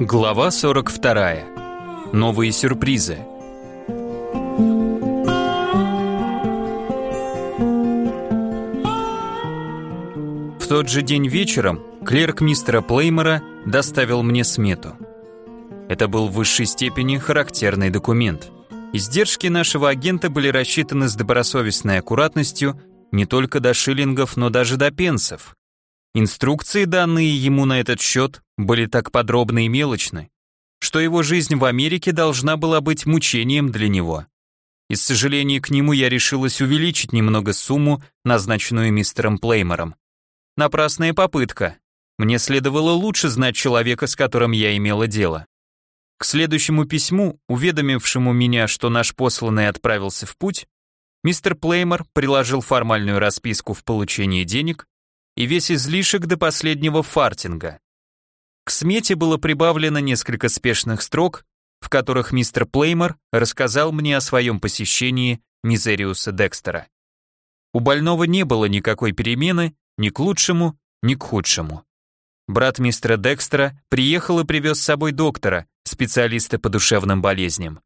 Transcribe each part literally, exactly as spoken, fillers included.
Глава сорок вторая. Новые сюрпризы. В тот же день вечером клерк мистера Плеймора доставил мне смету. Это был в высшей степени характерный документ. Издержки нашего агента были рассчитаны с добросовестной аккуратностью не только до шиллингов, но даже до пенсов. Инструкции, данные ему на этот счет, были так подробны и мелочны, что его жизнь в Америке должна была быть мучением для него. Из сожаления к нему я решилась увеличить немного сумму, назначенную мистером Плеймором. Напрасная попытка. Мне следовало лучше знать человека, с которым я имела дело. К следующему письму, уведомившему меня, что наш посланный отправился в путь, мистер Плеймор приложил формальную расписку в получении денег и весь излишек до последнего фартинга. К смете было прибавлено несколько спешных строк, в которых мистер Плеймор рассказал мне о своем посещении Мизериуса Декстера. У больного не было никакой перемены ни к лучшему, ни к худшему. Брат мистера Декстера приехал и привез с собой доктора, специалиста по душевным болезням.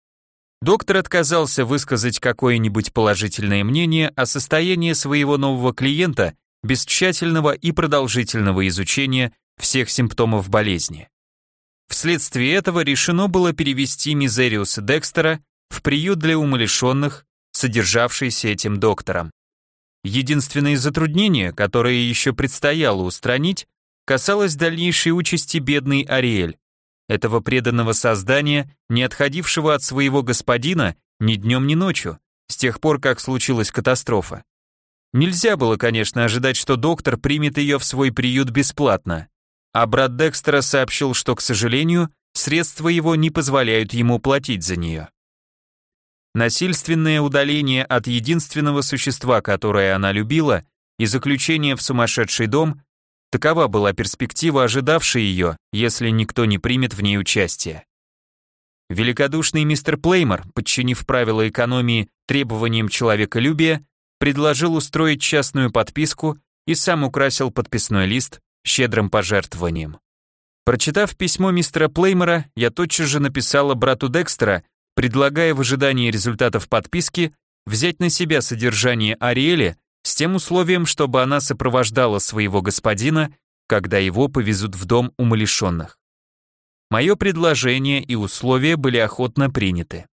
Доктор отказался высказать какое-нибудь положительное мнение о состоянии своего нового клиента без тщательного и продолжительного изучения всех симптомов болезни. Вследствие этого решено было перевести Мизериуса Декстера в приют для умалишенных, содержавшийся этим доктором. Единственное затруднение, которое еще предстояло устранить, касалось дальнейшей участи бедной Ариэль, этого преданного создания, не отходившего от своего господина ни днем, ни ночью, с тех пор, как случилась катастрофа. Нельзя было, конечно, ожидать, что доктор примет ее в свой приют бесплатно, а брат Декстера сообщил, что, к сожалению, средства его не позволяют ему платить за нее. Насильственное удаление от единственного существа, которое она любила, и заключение в сумасшедший дом – такова была перспектива, ожидавшая ее, если никто не примет в ней участие. Великодушный мистер Плеймор, подчинив правила экономии требованиям человеколюбия, предложил устроить частную подписку и сам украсил подписной лист щедрым пожертвованием. Прочитав письмо мистера Плеймора, я тотчас же написала брату Декстера, предлагая в ожидании результатов подписки взять на себя содержание Ариэли с тем условием, чтобы она сопровождала своего господина, когда его повезут в дом умалишенных. Мое предложение и условия были охотно приняты.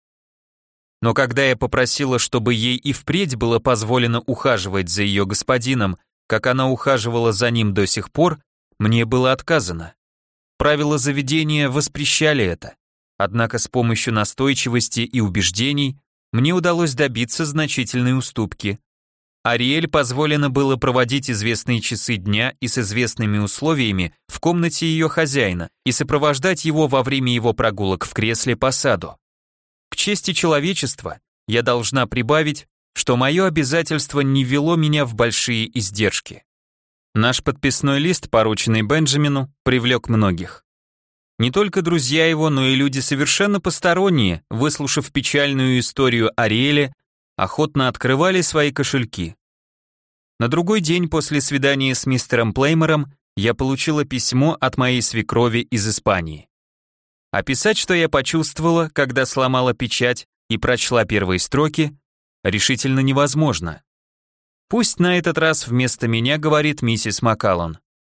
Но когда я попросила, чтобы ей и впредь было позволено ухаживать за ее господином, как она ухаживала за ним до сих пор, мне было отказано. Правила заведения воспрещали это. Однако с помощью настойчивости и убеждений мне удалось добиться значительной уступки. Ариэль позволено было проводить известные часы дня и с известными условиями в комнате ее хозяина и сопровождать его во время его прогулок в кресле по саду. К чести человечества я должна прибавить, что мое обязательство не ввело меня в большие издержки. Наш подписной лист, порученный Бенджамину, привлек многих. Не только друзья его, но и люди совершенно посторонние, выслушав печальную историю Ариэля, охотно открывали свои кошельки. На другой день после свидания с мистером Плеймором я получила письмо от моей свекрови из Испании. Описать, что я почувствовала, когда сломала печать и прочла первые строки, решительно невозможно. Пусть на этот раз вместо меня говорит миссис Маккаллан.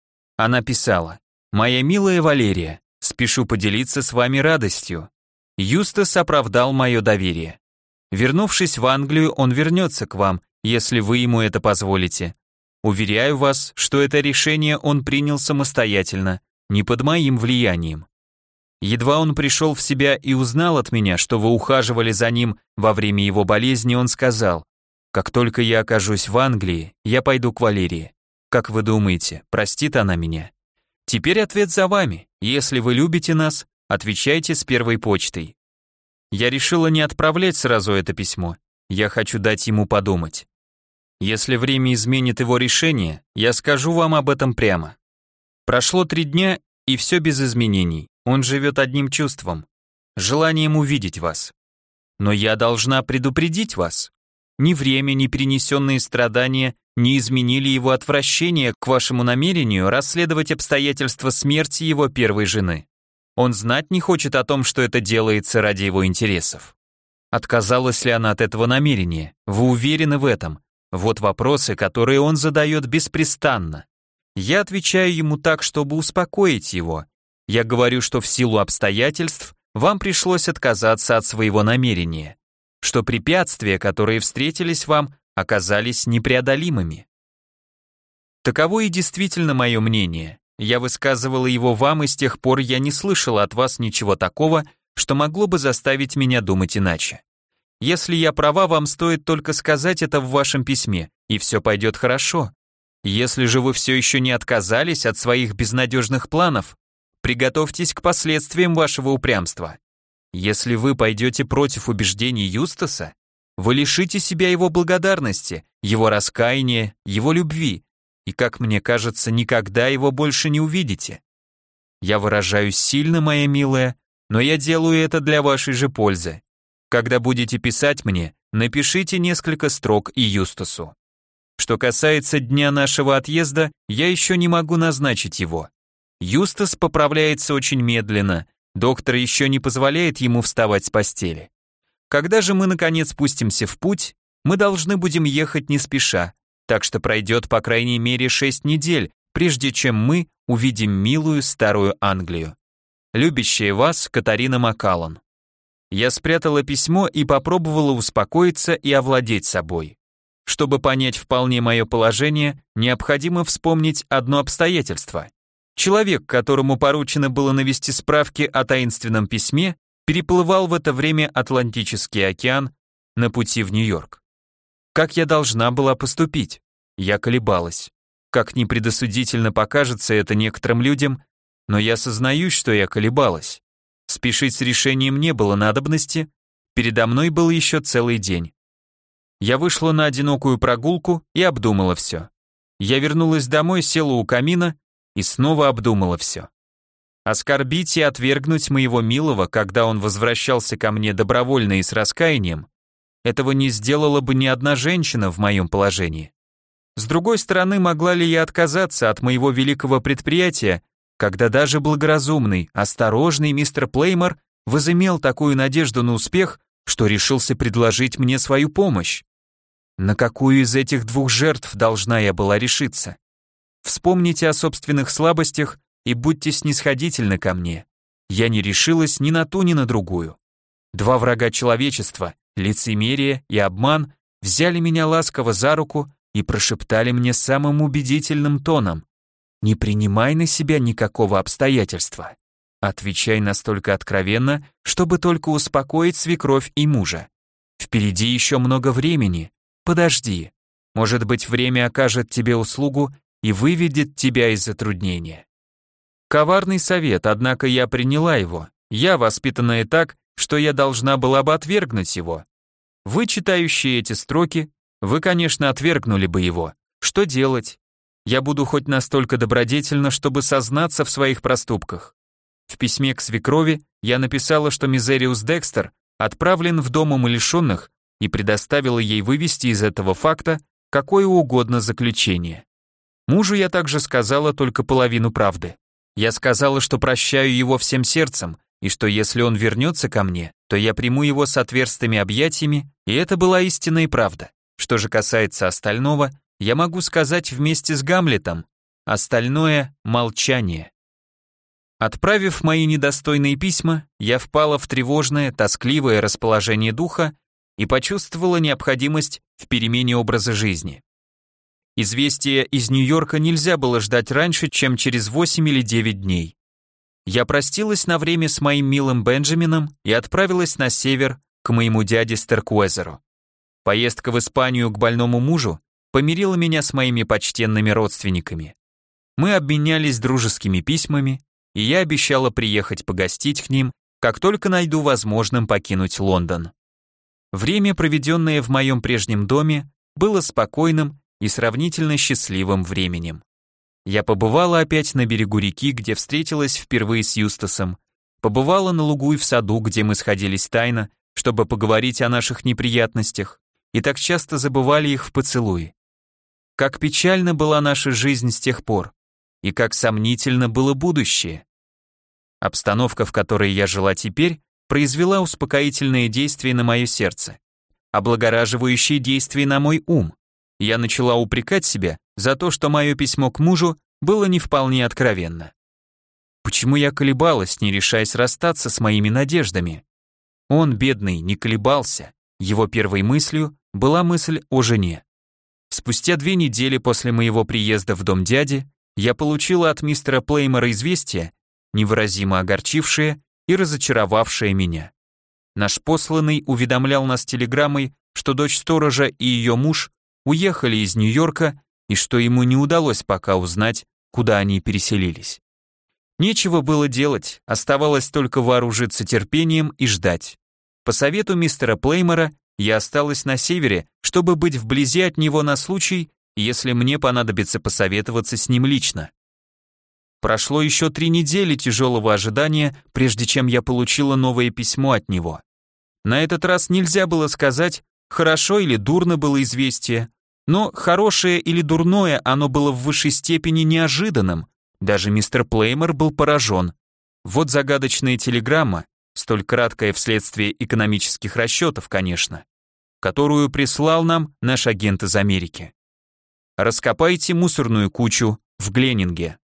Она писала: «Моя милая Валерия, спешу поделиться с вами радостью. Юстас оправдал мое доверие. Вернувшись в Англию, он вернется к вам, если вы ему это позволите. Уверяю вас, что это решение он принял самостоятельно, не под моим влиянием. Едва он пришел в себя и узнал от меня, что вы ухаживали за ним во время его болезни, он сказал: как только я окажусь в Англии, я пойду к Валерии. Как вы думаете, простит она меня? Теперь ответ за вами. Если вы любите нас, отвечайте с первой почтой». Я решила не отправлять сразу это письмо. Я хочу дать ему подумать. Если время изменит его решение, я скажу вам об этом прямо. Прошло три дня, и все без изменений. Он живет одним чувством – желанием увидеть вас. Но я должна предупредить вас. Ни время, ни перенесенные страдания не изменили его отвращение к вашему намерению расследовать обстоятельства смерти его первой жены. Он знать не хочет о том, что это делается ради его интересов. Отказалась ли она от этого намерения? Вы уверены в этом? Вот вопросы, которые он задает беспрестанно. Я отвечаю ему так, чтобы успокоить его. Я говорю, что в силу обстоятельств вам пришлось отказаться от своего намерения, что препятствия, которые встретились вам, оказались непреодолимыми. Таково и действительно мое мнение. Я высказывала его вам, и с тех пор я не слышала от вас ничего такого, что могло бы заставить меня думать иначе. Если я права, вам стоит только сказать это в вашем письме, и все пойдет хорошо. Если же вы все еще не отказались от своих безнадежных планов, приготовьтесь к последствиям вашего упрямства. Если вы пойдете против убеждений Юстаса, вы лишите себя его благодарности, его раскаяния, его любви, и, как мне кажется, никогда его больше не увидите. Я выражаюсь сильно, моя милая, но я делаю это для вашей же пользы. Когда будете писать мне, напишите несколько строк и Юстасу. Что касается дня нашего отъезда, я еще не могу назначить его. Юстас поправляется очень медленно, доктор еще не позволяет ему вставать с постели. Когда же мы наконец пустимся в путь, мы должны будем ехать не спеша, так что пройдет по крайней мере шесть недель, прежде чем мы увидим милую старую Англию. Любящая вас Катарина Маккаллан. Я спрятала письмо и попробовала успокоиться и овладеть собой. Чтобы понять вполне мое положение, необходимо вспомнить одно обстоятельство. Человек, которому поручено было навести справки о таинственном письме, переплывал в это время Атлантический океан на пути в Нью-Йорк. Как я должна была поступить? Я колебалась. Как ни предосудительно покажется это некоторым людям, но я сознаюсь, что я колебалась. Спешить с решением не было надобности, передо мной был еще целый день. Я вышла на одинокую прогулку и обдумала все. Я вернулась домой, села у камина и снова обдумала все. Оскорбить и отвергнуть моего милого, когда он возвращался ко мне добровольно и с раскаянием, этого не сделала бы ни одна женщина в моем положении. С другой стороны, могла ли я отказаться от моего великого предприятия, когда даже благоразумный, осторожный мистер Плеймор возымел такую надежду на успех, что решился предложить мне свою помощь? На какую из этих двух жертв должна я была решиться? Вспомните о собственных слабостях и будьте снисходительны ко мне. Я не решилась ни на ту, ни на другую. Два врага человечества, лицемерие и обман, взяли меня ласково за руку и прошептали мне самым убедительным тоном: «Не принимай на себя никакого обстоятельства. Отвечай настолько откровенно, чтобы только успокоить свекровь и мужа. Впереди еще много времени. Подожди. Может быть, время окажет тебе услугу и выведет тебя из затруднения». Коварный совет, однако я приняла его. Я, воспитанная так, что я должна была бы отвергнуть его. Вы, читающие эти строки, вы, конечно, отвергнули бы его. Что делать? Я буду хоть настолько добродетельна, чтобы сознаться в своих проступках. В письме к свекрови я написала, что Мизериус Декстер отправлен в дом умалишенных и предоставила ей вывести из этого факта какое угодно заключение. Мужу я также сказала только половину правды. Я сказала, что прощаю его всем сердцем, и что если он вернется ко мне, то я приму его с отверстыми объятиями, и это была истинная правда. Что же касается остального, я могу сказать вместе с Гамлетом: остальное — молчание. Отправив мои недостойные письма, я впала в тревожное, тоскливое расположение духа и почувствовала необходимость в перемене образа жизни. Известия из Нью-Йорка нельзя было ждать раньше, чем через восемь или девять дней. Я простилась на время с моим милым Бенджамином и отправилась на север к моему дяде Стеркуэзеру. Поездка в Испанию к больному мужу помирила меня с моими почтенными родственниками. Мы обменялись дружескими письмами, и я обещала приехать погостить к ним, как только найду возможным покинуть Лондон. Время, проведенное в моем прежнем доме, было спокойным и сравнительно счастливым временем. Я побывала опять на берегу реки, где встретилась впервые с Юстасом, побывала на лугу и в саду, где мы сходились тайно, чтобы поговорить о наших неприятностях, и так часто забывали их в поцелуи. Как печальна была наша жизнь с тех пор, и как сомнительно было будущее. Обстановка, в которой я жила теперь, произвела успокоительное действие на мое сердце, облагораживающее действие на мой ум. Я начала упрекать себя за то, что мое письмо к мужу было не вполне откровенно. Почему я колебалась, не решаясь расстаться с моими надеждами? Он, бедный, не колебался. Его первой мыслью была мысль о жене. Спустя две недели после моего приезда в дом дяди я получила от мистера Плеймора известие, невыразимо огорчившее и разочаровавшее меня. Наш посланный уведомлял нас телеграммой, что дочь сторожа и ее муж уехали из Нью-Йорка и что ему не удалось пока узнать, куда они переселились. Нечего было делать, оставалось только вооружиться терпением и ждать. По совету мистера Плеймора я осталась на севере, чтобы быть вблизи от него на случай, если мне понадобится посоветоваться с ним лично. Прошло еще три недели тяжелого ожидания, прежде чем я получила новое письмо от него. На этот раз нельзя было сказать, хорошо или дурно было известие, но хорошее или дурное оно было в высшей степени неожиданным. Даже мистер Плеймор был поражен. Вот загадочная телеграмма, столь краткая вследствие экономических расчетов, конечно, которую прислал нам наш агент из Америки. Раскопайте мусорную кучу в Гленнинге.